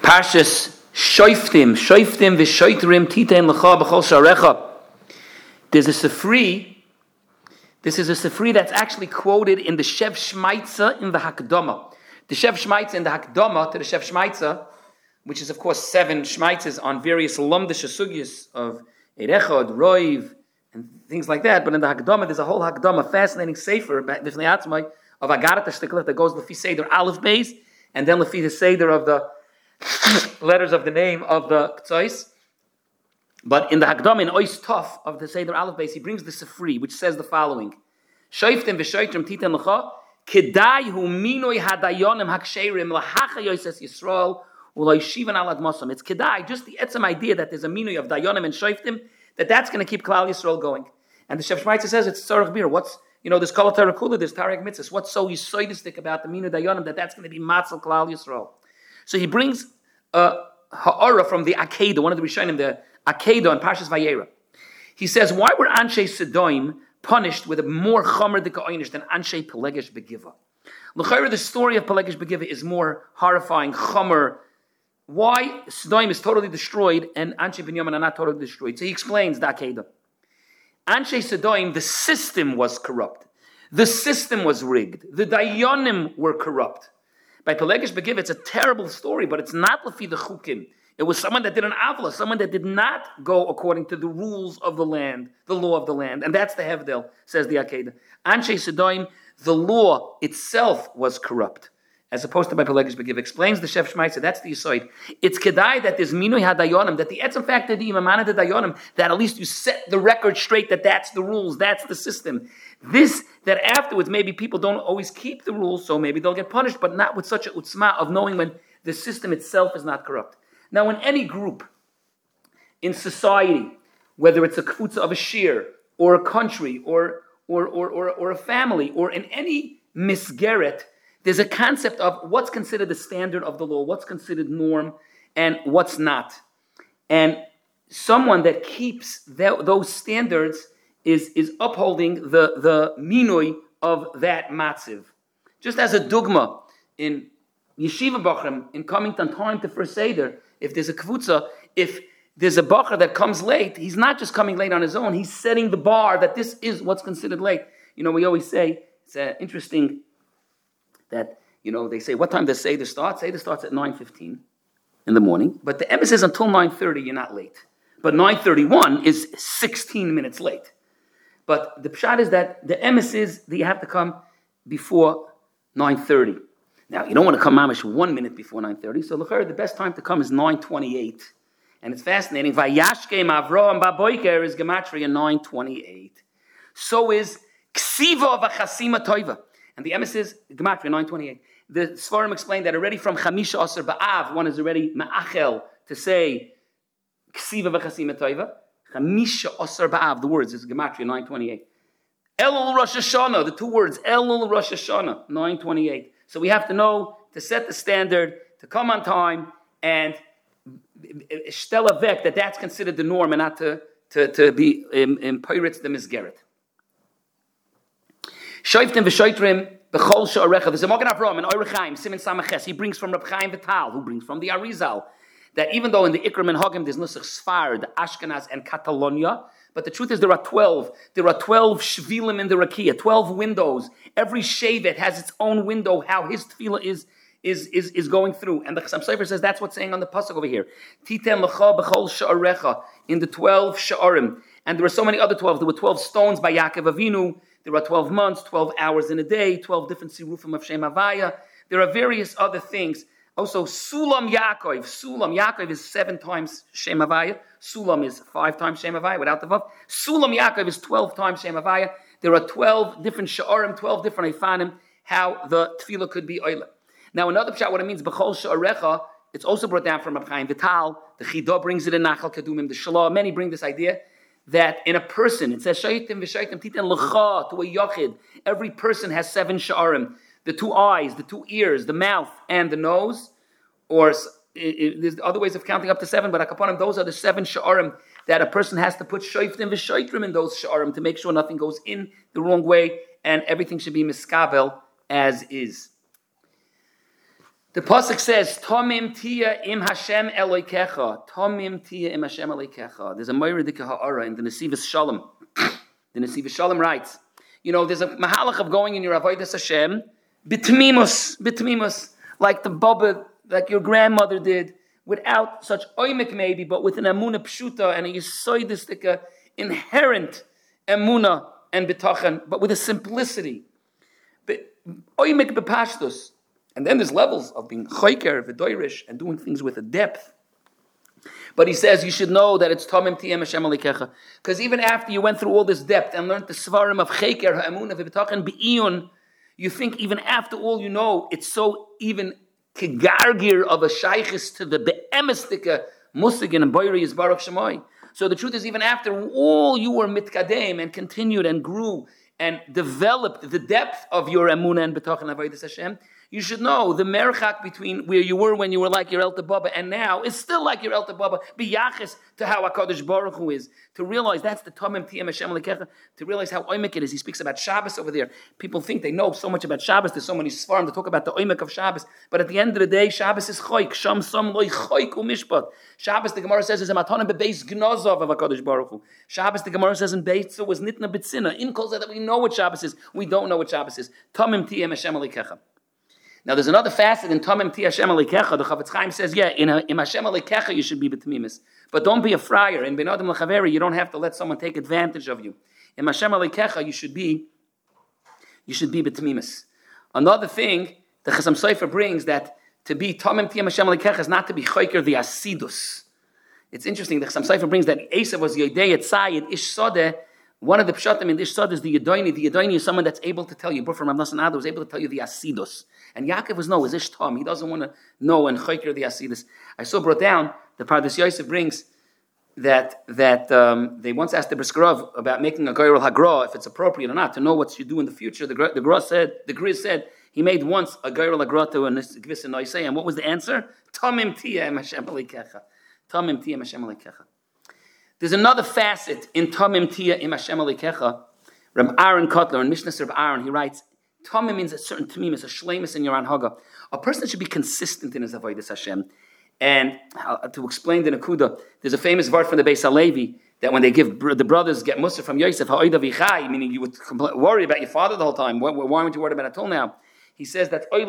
Parshas Shoiftim v'shoitrim titein lecha b'chol sharecha. There's a Sifri. This is a Sifri that's actually quoted in the Shev Shmaitza in the Hakdama. The Shev Shmaitza in the Hakdama to the Shev Shmaitza, which is of course 7 Shmaitzas on various Lomdish Sugyas of Erechod, Roiv, and things like that. But in the Hakdama, there's a whole Hakdama, fascinating sefer of Agarat HaShtiklet that goes Lefi Seder Aleph Beis, and then Lefi the Seder of the letters of the name of the Ktsois. But in the Hakdama, in Ois Tov of the Seder Aleph Beis, he brings the Sifri, which says the following: Shoiftim v'shoitrim titen lecha, kedai hu minoi hadayonim haksherim lahacha yosef Yisrael uloi shivan alad mosam. It's kedai, just the etzem idea that there's a minoi of dayonim and shoiftim, that's going to keep Klal Yisrael going. And the Shev Shmaitza says it's tzarech bir. What's, there's kol tarakula, there's tarek mitzvahs. What's so yisoidistic about the minoi dayonim that's going to be matzal Klal Yisrael? So he brings ha'ara from the Akedah, one of the Rishonim, the Akedah on Parshas Vayera. He says, why were Anshe Sedoim punished with a more chomer dika than Anshe Pelegesh Begiva? L'chayra, the story of Pelegesh Begiva is more horrifying, chomer. Why Sedoim is totally destroyed and Anshe Binyamin are not totally destroyed? So he explains the Akedah. Anshe Sedoim, the system was corrupt. The system was rigged. The Dayanim were corrupt. By Pelegesh Begiva, it's a terrible story, but it's not Lefi the Chukim. It was someone that did an avla, someone that did not go according to the rules of the land, the law of the land. And that's the Hevdel, says the Akedah. Anshe Sedoim, the law itself was corrupt, as opposed to by Pelegesh Begiva. Explains the Shev Shmaitza, that's the Yisoid. It's kedai that there's minui hadayonim, that the etzem fact that the imamana dayonim, that at least you set the record straight, that's the rules, that's the system. This, that afterwards maybe people don't always keep the rules, so maybe they'll get punished, but not with such a utzma of knowing when the system itself is not corrupt. Now, in any group, in society, whether it's a kfutza of a shir, or a country, or a family, or in any misgeret, there's a concept of what's considered the standard of the law, what's considered norm, and what's not. And someone that keeps those standards is upholding the minui of that matziv. Just as a dugma, in Yeshiva Bachram, in coming on time to First Seder, if there's a kvutza, if there's a bacher that comes late, he's not just coming late on his own, he's setting the bar that this is what's considered late. We always say, it's interesting that, they say, what time does Seder start? Seder starts at 9:15 in the morning, but the emes is until 9:30, you're not late. But 9:31 is 16 minutes late. But the pshat is that the emes is that you have to come before 9:30. Now, you don't want to come mamish 1 minute before 9:30, so the best time to come is 9:28. And it's fascinating. Vayashkem Avroam Baboiker is gematria 9:28. So is Ksiva v'chasima toiva. And the emes is gematria 9:28. The Sfarim explained that already from Chamisha Asar Ba'av, one is already ma'achel to say Ksiva v'chasima toiva. Chamisha Asar Ba'av, the words is gematria 9:28. Elul Rosh Hashanah, the 2 words, Elul Rosh Hashanah, 9:28. So we have to know to set the standard, to come on time, and shtela vek, that's considered the norm, and not to be in pirates the misgeret. Shoiftim v'shoitrim b'chol sha'arecha. There's a Magen Avraham in Orach Chaim, Siman Samaches. He brings from Reb Chaim Vital, who brings from the Arizal, that even though in the Ikram and Hagim there's Nusach Sfard, Ashkenaz, and Catalonia, but the truth is there are 12. There are 12 shvilim in the rakia, 12 windows. Every shevet has its own window, how his tefillah is going through. And the Chassam Sofer says that's what's saying on the pasuk over here. Titen lecha b'chol sha'arecha, in the 12 sha'arim. And there were so many other 12. There were 12 stones by Yaakov Avinu. There are 12 months, 12 hours in a day, 12 different sirufim of Shem Havaya. There are various other things. Also, Sulam Yaakov. Sulam Yaakov is 7 times Shem Havaya. Sulam is 5 times Shem Havaya without the vav. Sulam Yaakov is 12 times Shem Havaya. There are 12 different sha'arim, 12 different ifanim, how the tefillah could be oila. Now, another pshat, what it means, b'chol sha'arecha, it's also brought down from Reb Chaim Vital. The Chidah brings it in Nachal Kadumim. The Shalah, many bring this idea that in a person, it says, Shaitim v'shaitim titen l'cha, to a yachid. Every person has 7 sha'arim. The 2 eyes, the 2 ears, the mouth, and the nose. Or there's other ways of counting up to 7, but akaponim, those are the 7 sha'arim that a person has to put shoiftim v'shoitrim in those sha'arim to make sure nothing goes in the wrong way and everything should be miskabel as is. The pasuk says, "Tomim tia im Hashem Elokecha." Tomim tia im Hashem Elokecha. There's a Meir Dika Ha'ara in the Nesivos Shalom. The Nesivos Shalom writes, there's a mahalach of going in your avodas Hashem, bitmimus, like the Baba, like your grandmother did, without such oimik maybe, but with an emuna pshuta and a yisoidistic, inherent emuna and bitachan, but with a simplicity. Oimik bepashtus. And then there's levels of being choiker, v'doirish, and doing things with a depth. But he says you should know that it's Tomim Tiyem Hashem Alikecha. Because even after you went through all this depth and learned the svarim of choiker, ha'emunah, v'bitachan, be'iyun, you think even after all you know, it's so even kegargir of a shaykhis to the be'emistika musig and boiri is Baruch Shemai. So the truth is, even after all you were mitkadem and continued and grew and developed the depth of your emunah and betachan avodas Hashem, you should know the merchak between where you were when you were like your Elta Baba and now is still like your Elta Baba, biyachis to how HaKadosh Baruch Hu is. To realize that's the Tomim Tiyem Hashem Lekecha, to realize how oimek it is. He speaks about Shabbos over there. People think they know so much about Shabbos, there's so many svarim to talk about the oimek of Shabbos, but at the end of the day, Shabbos is choik, sham sam loy choik umishpat. Shabbos, the Gemara says, is a matanim bebeis gnozov of HaKadosh Baruch Hu. Shabbos, the Gemara says in Beis, so was nitna bitzina. In kol that we know what Shabbos is, we don't know what Shabbos is. Tomim Tiyem Hashem Lekecha. Now, there's another facet in Tomim Ti Hashem Alikecha. The Chavetz Chaim says, in Hashem Alikecha you should be betmimis. But don't be a friar. In Ben Adam L'Chaveri, you don't have to let someone take advantage of you. In Hashem Alikecha, you should be betmimis. Another thing, the Chasam Sofer brings that to be Tomim Ti Hashem Alikecha is not to be choiker the asidus. It's interesting, the Chasam Sofer brings that Esav was Yodei Etzayid Ish Sodeh. One of the pshatim in Ish Sodeh is the Yedoini. The Yedoini is someone that's able to tell you, but from Rav Nosson Adar was able to tell you the asidus. And Yaakov is Ish Tom. He doesn't want to know and choiker the asidus. I saw brought down, the Pardes Yosef brings that they once asked the Briskerov about making a Goyrel Hagra, if it's appropriate or not, to know what you do in the future. The Griz said, he made once a Goyrel Hagra to a Gvis and Noisei, and what was the answer? Tomim Tiyem Hashem Alikecha. Tomim Tiyem Hashem Alikecha. There's another facet in Tomim Tiyem Hashem Alikecha. Reb Aaron Kotler, in Mishnah Reb Aaron, he writes, Tomim means a certain tamimis, a shleimus in your anhaga. A person should be consistent in his avodas Hashem. And to explain the Nakuda, there's a famous word from the Beis Halevi that when they give the brothers get Musa from Yosef, ha'oida v'chai, meaning you would worry about your father the whole time. Why weren't you worried about it till now? He says that that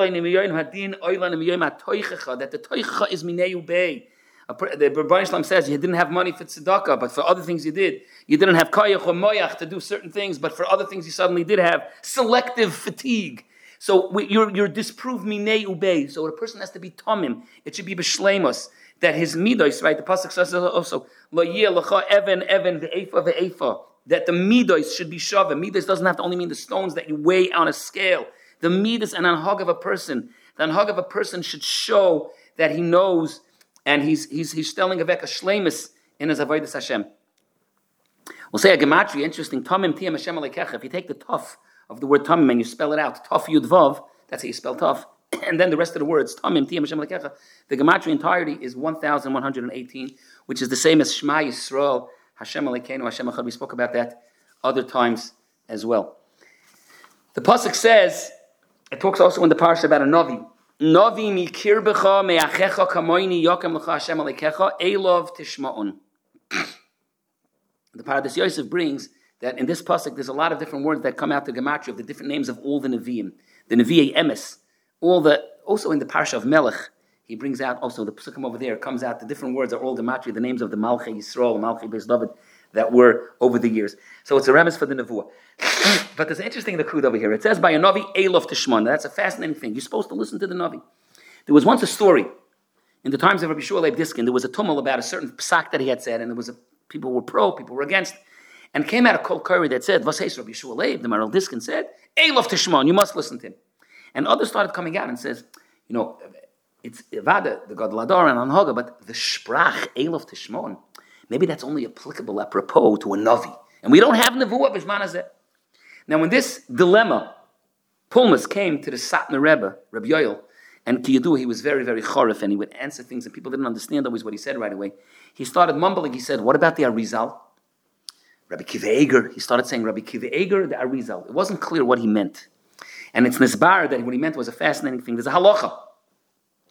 the toicha is mineu bei. The Rebbeinu Shalom says you didn't have money for tzedakah, but for other things you did. You didn't have koyach or moyach to do certain things, but for other things you suddenly did have selective fatigue. So you're disproved minei ubei. So a person has to be tomim. It should be b'shleimus. That his midos, right? The pasuk says also lo yeh lecha even ve'efa. That the midos should be shava. Midos doesn't have to only mean the stones that you weigh on a scale. The midos and anhag of a person. The anhag of a person should show that he knows. And he's telling a veka shleimus in his avodas Hashem. We'll say a gematria, interesting. Tomim tiyem Hashem Alikecha. If you take the tuf of the word tomim and you spell it out, tuf yud vav, that's how you spell tuf, and then the rest of the words, tomim tiyem Hashem Alikecha, the gematria entirety is 1,118, which is the same as Shema Yisrael, Hashem Alikeinu, Hashem Echad. We spoke about that other times as well. The pasuk says, it talks also in the parsha about a navi. Navi mikir b'cha me'achecha kamoini yokem l'cha Hashem Alikecha elov tishma'un. The Pardes Yosef brings that in this pasuk there's a lot of different words that come out to gematria of the different names of all the Nevi'im. The Nevi'ei Emes. Also in the parsha of Melech, he brings out also the pasukim over there, comes out the different words are all gematria, the names of the Malchei Yisrael, Malchei Beis David, that were over the years. So it's a remes for the Nevuah. But there's an interesting nakud over here. It says by a Navi, Elof Tishman. That's a fascinating thing. You're supposed to listen to the Navi. There was once a story, in the times of Rabbi Shua Leib Diskin, there was a tumult about a certain psak that he had said, and there was people were pro, people were against, and came out a kol kori that said, Vas Heis Rabbi Shua Leib, the Maral Diskin said, Elof Tishman, you must listen to him. And others started coming out and says, it's Ivada, the God Ladar and Anhaga, but the Sprach, Elof Tishman, maybe that's only applicable apropos to a Navi. And we don't have Nevuah B'Zman Hazeh. Now, when this dilemma, Pulmus came to the Satmar Rebbe, Rabbi Yoel, and Kiyadu, he was very, very chorif, and he would answer things, and people didn't understand always what he said right away. He started mumbling. He said, what about the Arizal? Rabbi Kiva Eger. He started saying, Rabbi Kiva Eger, the Arizal. It wasn't clear what he meant. And it's Nisbar that what he meant was a fascinating thing. There's a halacha.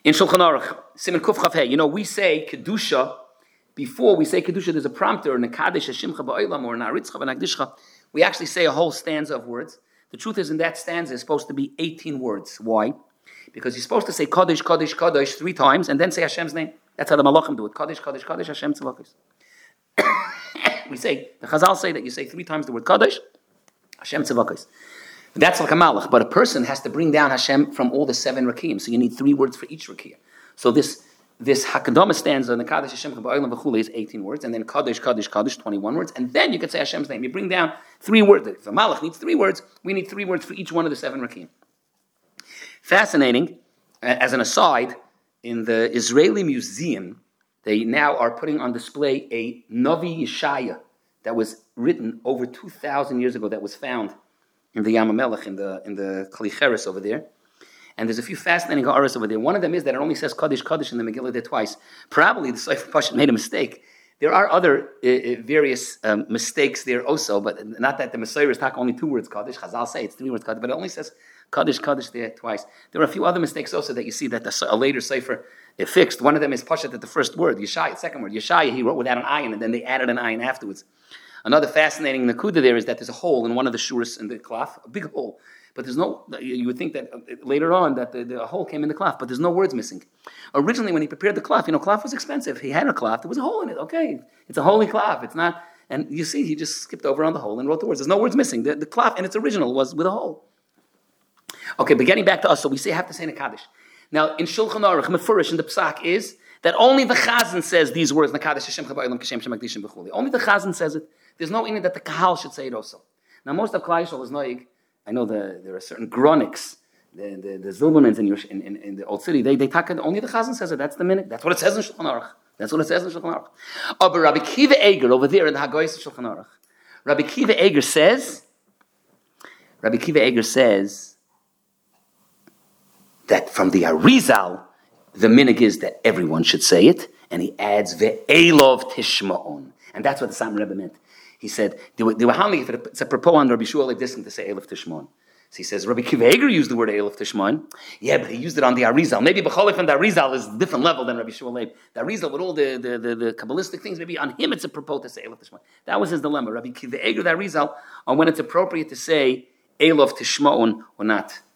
In Shulchan Aruch, Siman Kuf Chaf Hey, we say Kedusha, before we say Kedusha, there's a prompter, Nekadesh Hashimcha Ba'olam, or Na'aritzcha V'Nagdishcha. We actually say a whole stanza of words. The truth is, in that stanza, it's supposed to be 18 words. Why? Because you're supposed to say Kadosh, Kadosh, Kadosh 3 times, and then say Hashem's name. That's how the Malachim do it. Kadosh, Kadosh, Kadosh, Hashem Tzavakos. The Chazal say that you say 3 times the word Kadosh, Hashem Tzavakos. That's like a malach, but a person has to bring down Hashem from all the 7 rakim. So you need 3 words for each rakia. So this Hakadama stanza, the Kadosh Hashem Ba'olam V'chule, is 18 words, and then Kadosh, Kadosh, Kadosh, 21 words, and then you can say Hashem's name. You bring down 3 words. If a malach needs 3 words, we need 3 words for each one of the 7 rakim. Fascinating, as an aside, in the Israeli Museum, they now are putting on display a Navi Yeshaya that was written over 2,000 years ago, that was found in the Yam HaMelech, in the Kalicheres over there. And there's a few fascinating ha'aras over there. One of them is that it only says Kaddish, Kaddish in the Megillah there twice. Probably the Sefer Pashut made a mistake. There are other various mistakes there also, but not that the Messiah is talking only 2 words Kaddish. Chazal say it's 3 words Kaddish, but it only says Kaddish, Kaddish there twice. There are a few other mistakes also that you see that a later Sefer fixed. One of them is Pashut at the first word, Yeshaya, second word. Yeshaya, he wrote without an ayin, and then they added an ayin afterwards. Another fascinating nakuda there is that there's a hole in one of the shuras in the klaf, a big hole. But there's no, you would think that later on that the hole came in the klaf, but there's no words missing. Originally, when he prepared the klaf, klaf was expensive. He had a klaf, there was a hole in it. Okay, it's a holy klaf. It's not, and you see, he just skipped over on the hole and wrote the words. There's no words missing. The klaf in its original was with a hole. Okay, but getting back to us, so we have to say Nekadesh. Now, in Shulchan Aruch, Mefurish, in the Psak is that only the Chazan says these words, Nekadesh Hashem Chabayim Kashem Shemakdishim B'chuli. Only the Chazan says it. There's no in it that the Kahal should say it also. Now, most of Klal Yisrael is noig. I know there are certain Gronics, the Zilbermans in the Old City, they talk, only the Chazan says it. That's the minute. That's what it says in Shulchan Aruch. That's what it says in Shulchan Aruch. Oh, but Rabbi Kiva Eger over there in the Hagoyis of Shulchan Aruch, Rabbi Kiva Eger says that from the Arizal, the minig is that everyone should say it, and he adds ve'elov tishma'on, and that's what the Satmar Rebbe meant. He said they were handling it. It's a propos on Rabbi Shmuel Diskin to say elov tishma'on. So he says Rabbi Kiva Eger used the word elov tishma'on. Yeah, but he used it on the Arizal. Maybe B'cholif and the Arizal is a different level than Rabbi Shmuel. The Arizal with all the Kabbalistic things, maybe on him it's a propos to say elov tishma'on. That was his dilemma. Rabbi Kiva Eger the Arizal on when it's appropriate to say elov tishma'on or not.